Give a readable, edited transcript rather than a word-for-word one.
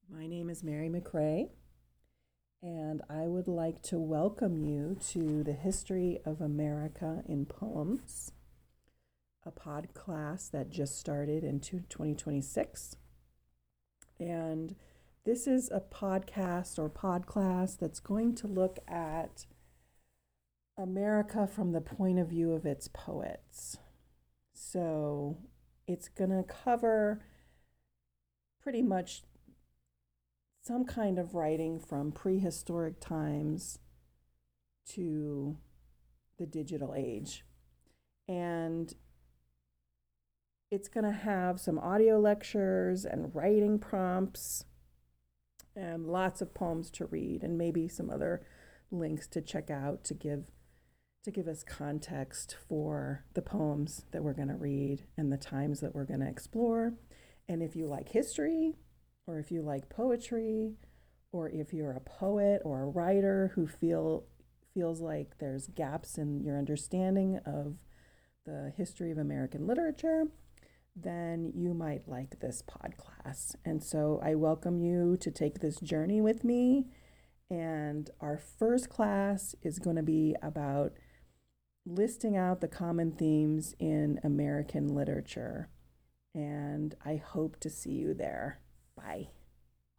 My name is Mary McRae, and I would like to welcome you to the History of America in Poems, a pod class that just started in 2026. And this is a podcast or pod class that's going to look at America from the point of view of its poets. So it's going to cover pretty much some kind of writing from prehistoric times to the digital age. And it's going to have some audio lectures and writing prompts and lots of poems to read and maybe some other links to check out to give us context for the poems that we're going to read and the times that we're going to explore. And if you like history, or if you like poetry, or if you're a poet or a writer who feels like there's gaps in your understanding of the history of American literature, then you might like this podcast. And so I welcome you to take this journey with me. And our first class is going to be about listing out the common themes in American literature. And I hope to see you there. Bye.